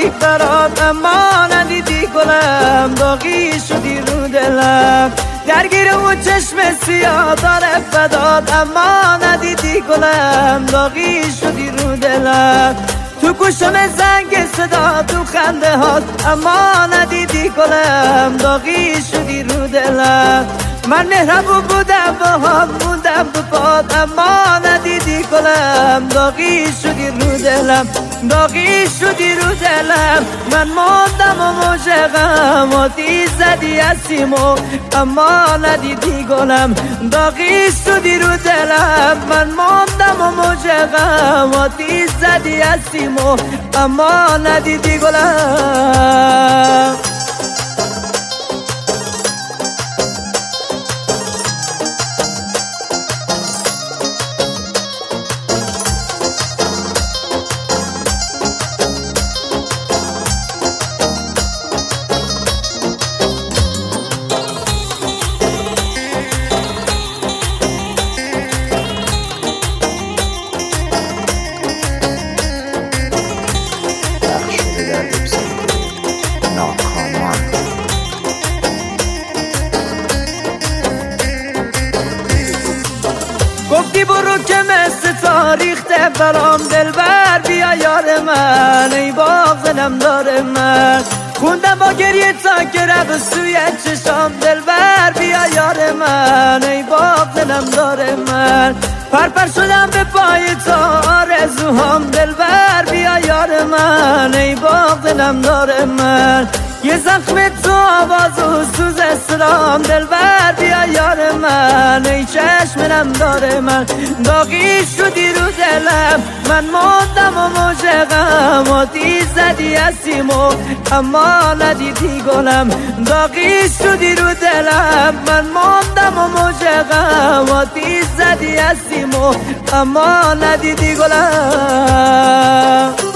تاریخ برات اما ندیدی گلم، داغی شدی رو دلم، درگیر اون چشم سیاه داره فداد اما ندیدی گلم، داغی شدی رو دلم، تو گوشم زنگ صدا تو خنده هات اما ندیدی گلم، داغی شدی رو دلم، من مهربون بودم با هم موندم تو پاد اما ندیدی گلم، داغی شدی رو دلم، داغی شدی رو دلم، من موندم و موج غم آتیش زدی از سیمو اما ندیدی گلم، داغی شدی رو دلم، من موندم و موج غم آتیش زدی از سیمو اما ندیدی گلم. گفتی برو که مثل تاریخ برام دلبر بیا یار من، ای باغ دلم داره من، خوندم با گریه تا که رفت سوی چشام دلبر بیا یار من، ای باغ دلم داره من، پرپر شدم به پای تا آرزوهام دلبر بیا یار من، ای باغ دلم داره من، یه زخم تو آواز و سوز اسرام دلبر بیا یار من، ای چشم نم داره من، داغی شدی رو دلم، من موندم و موج غم آتیش زدی از سیمو اما ندیدی گلم، داغی شدی رو دلم، من موندم و موج غم آتیش زدی از سیمو اما ندیدی گلم.